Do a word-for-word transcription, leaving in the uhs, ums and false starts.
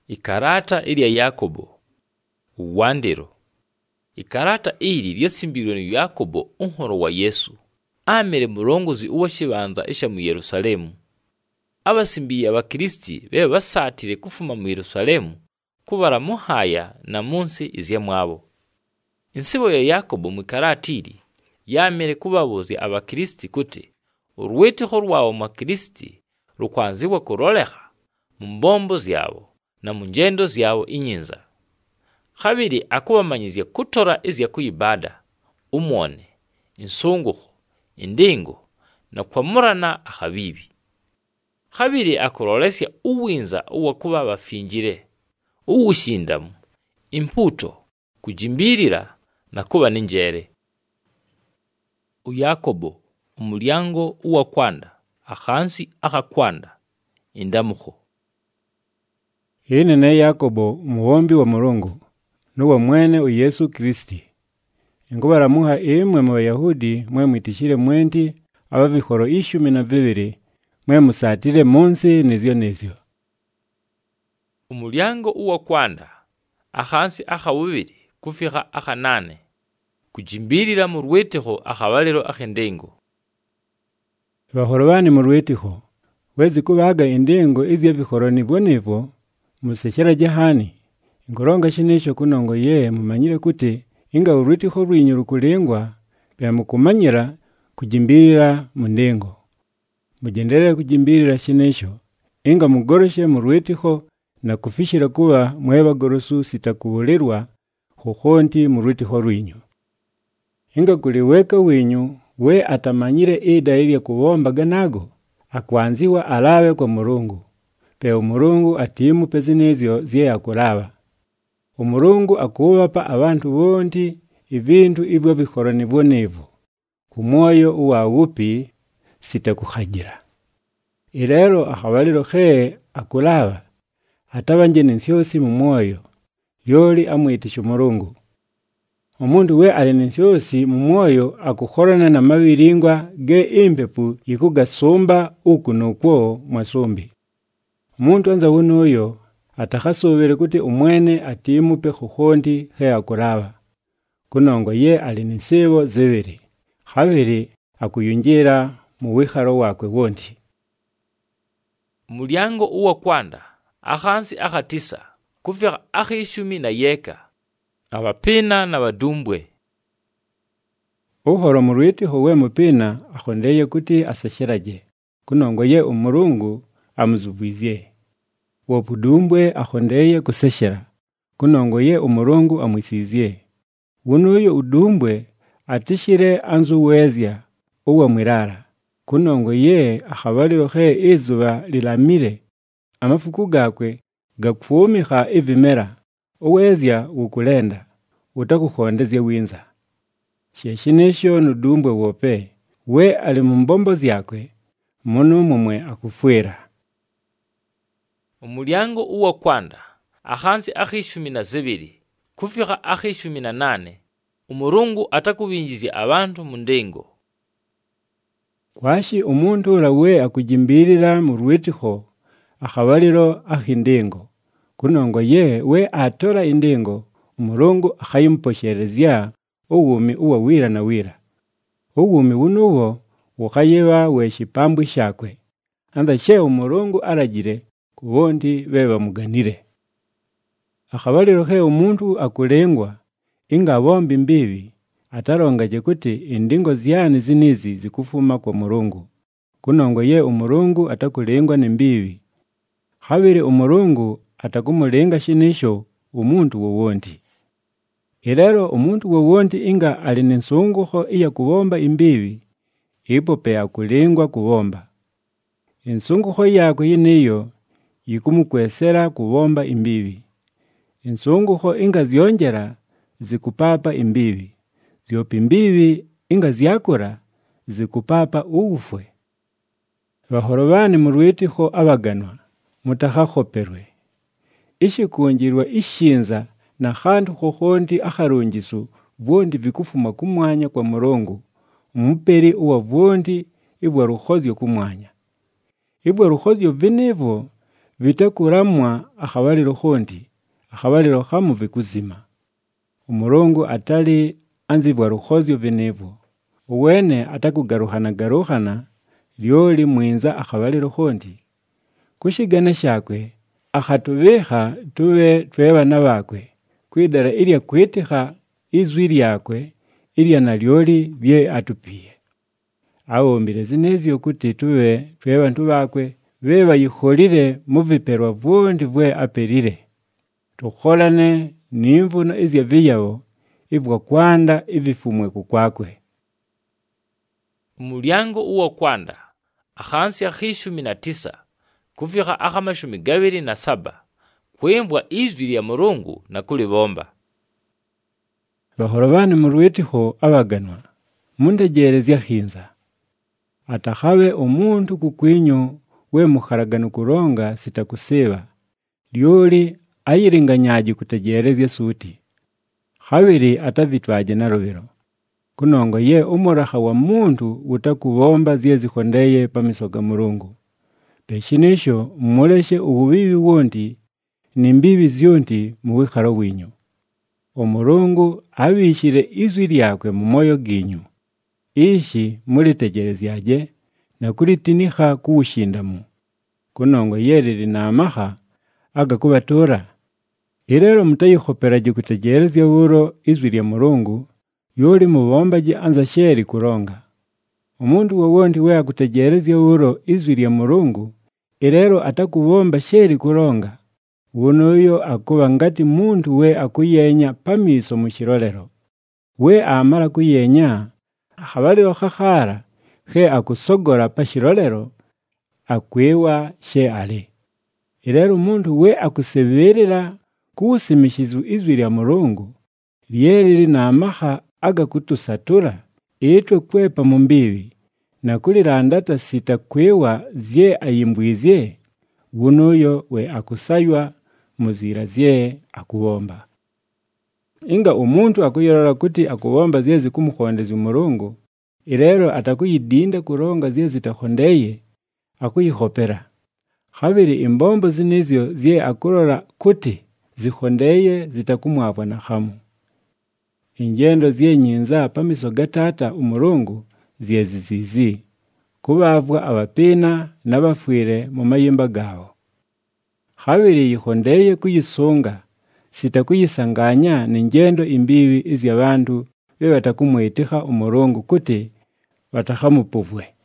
Ikarata ili ya Yakobo uwandiro. Ikarata ili lyasimbirwe ni Yakobo unhoro wa Yesu amere murongozi uwashibanza isha mu Yerusalemu. Abasimbiye abakristi bebe basatire kufuma mu Yerusalemu kubara muhaya na munsi izye mwabo. Insibo ya Yakobo mu ikarata ili yamere kubabuzi abakristi kuti urwetiho rwawo mu Kristi rukwanzibwa kuroleha mu mbombo zyabo na mu ngendo zyabo inyinza. Habiri akubamanyizye kutora izya kuyibada umwone insunguho indingo na kwamurana ahabibi. Habiri akurolesya uwinza uwa kuba bafingire uwushindamu imputo kujimbirira na kuba ninjere. Uyakobo umulyango uwa kwanda ahansi akakwanda indamuho. Hine ne Yakobo umuhombi wa Mulungu nuwa mwene u Yesu Kristi. Ingo baramuha imwe mu Bayahudi mwe mwitishire mwenti ababikoro ishumi na bibiri mwe musatire munsi nizyo nizyo. Umulyango uwa kwanda ahansi akawubiri kufika akanane kujimbirira mu rweteho akabalero akendengo. Bahorobani mu rweteho wezi kubaga indengo izya bikoro nibwo nivo musechera jahani. Ingoronga shinisho kunongo ye mumanyire kuti inga urwetiho rwinyu kulengwa bya mukumanyira kujimbirira mu ndengo. Mugendere kujimbirira shinisho inga mugoroshe mu rwetiho na kufishira kuba mweba gorosu sitakubolerwa hohonti mu rwetiho rwinyu. Inga kuliweka winyu we atamanyire ida ili kubomba ganago akwanziwa alawe kwa Mulungu. Pe umurungu atimu pezinezyo zye akuraba. Umurungu akubapa abantu bonti ibintu ibyo bikoro nibwo nevo. Kumoyo uwa wupi sitakuhagira. Irero akabaliro he akulaba atabanje nensyosi mu moyo yoli amwitisha Mulungu. Umundu we ali nensyosi mu moyo akukorana na mabiringwa ge impepu yikugasomba uku nokwo mwasombi. Umuntu anza unuyo atakasubire kuti umwene atimupe hohondi he akuraba. Kunongo ye ali nisebo zebere. Habiri akuyunjira mu wiharo wakwe wonti. Mulyango uwa kwanda ahansi akatisa kufika akishumi na yeka abapina na badumbwe. Uhoro mu rwetiho we mupina akhondeye kuti asashiraje. Kunongo ye umurungu amuzubwizye. Wopudumbwe akhondeye kuseshera. Kunongo ye umurungu amwisizye. Unuyo udumbwe atishire anzu wezya uwa mwirara. Kunongo ye akhabaliro he izuba lilamire. Amafuku gakwe gakufumiha ivimera. Uwezya ukulenda. Utakukhondezye winza. Sheshinesho nudumbwe wope. We ali mumbombo zyakwe. Munu mumwe akufwera. Umulyango uwa kwanda ahansi akishumi na zibiri kufika akishumi na nane umurungu atakubinjizya abantu mu ndengo. Kwashi umuntu urawe akujimbirira mu rwetiho akabaliro ahindengo. Kunongo ye we atora indengo umurungu akayimposherezya uwumi uwa wira na wira. Uwumi unuwo ukayeba we shipambu shakwe. Anda she umurungu aragire kubondi beba muganire. Akabaliro he umuntu akulengwa inga bombi mbibi atarongaje kuti indingo zyani zinizi zikufuma kwa Mulungu. Kunongo ye umurungu atakulengwa ni mbibi. Habiri umurungu atakumulenga shinisho umuntu wowonti. Ilero umuntu wowonti inga alininsunguho iya kubomba imbibi ipo pe akulengwa kubomba. Insunguho yako yiniyo yikumukwesera kubomba imbibi. Insunguho inga zyongera zikupapa imbibi. Zyopi imbibi inga zyakura zikupapa ufwe. Bahorobani mu rwetiho abaganwa mutahahoperwe. Ishikungirwa ishinza na hantu hohondi akharungisu vondi vikufuma kumwanya kwa Mulungu. Umuperi uwa vondi ibwa ruhozyo kumwanya. Ibwa ruhozyo vinevo vitakuramwa akhabalilo khondi akhabalilo khamu vikuzima. Umulungu atali anzibwa rukhozyo vinevo, uwene atakugaruhana garuhana lyoli mwinza akhabalilo khondi. Kushigana shakwe akhatubiha tuwe twebana bakwe kwidara ilya kwitiha izwi lyakwe ilya nalyoli bye atupiye. Awombile zinezyo kuti tuwe twebantu bakwe beba yikholile muviperwa vondi vwe apelile. Tukholane nimvuno izya viyawo ibwa kwanda ibifumwe kukwakwe. Mulyango uwa kwanda akhansi akhishumi na tisa kufika akhamashumi gabiri na saba kwembwa izwi lya Mulungu na kulibomba. Bahorobani murwitiho abaganwa mundegerezya khinza. Atakhabe omuntu kukwinyu we mukharagano kuronga sitakusiba lyoli ayiringanyaji kutegerezya suti. Khabiri atavitwaje na robero kunongo ye umuraha wa muntu utakubomba zyezikhondeye pamisoga Mulungu. Peshinisho muleshe ububibi wondi ni mbibi zyonti muwikhalo winyu. Omulungu abishire izwi lyakwe mu moyo ginyu. Ishi mulitegerezyaje na kulitiniha kuwushindamu. Kunongo yeriri na amaha agakubatura. Ilero mutayikhoperaje kutegerezya uro izwi lya Mulungu yoli mubombaje anza sheri kuronga. Umundu wowondi we akutegerezya uro izwi lya Mulungu ilero atakubomba sheri kuronga. Unoyo akuba ngati muntu we akuyenya pamiso mushirolero. We amala kuyenya akhabalilo khakhara he akusogora pashirolero akwewa she ale. Ilero muntu we akuseberera kuusimishizu izwi lya Mulungu lyerili na amaha agakutusatura itwe kwepa mumbibi na kulirandata sita kwewa zye ayimbwizye. Unoyo we akusaywa muzira zye akubomba. Inga umuntu akuyorora kuti akubomba zye zikumukhondeza Mulungu ilero atakuyidinda kuronga zye zitakhondeye akuyihopera. Khabiri imbombo zinizyo zye akurora kuti zikhondeye zitakumwabwa na khamu. Injendo zye nyinza pamiso gatata Umulungu zye zizizi kubavwa abapina n'abafwire mu mayimba gawo. Khabiri yikhondeye kuyisunga sitakuyisanganya n'ingendo imbibi izya bantu be batakumwitiha Umulungu kuti batakhamupuvwe.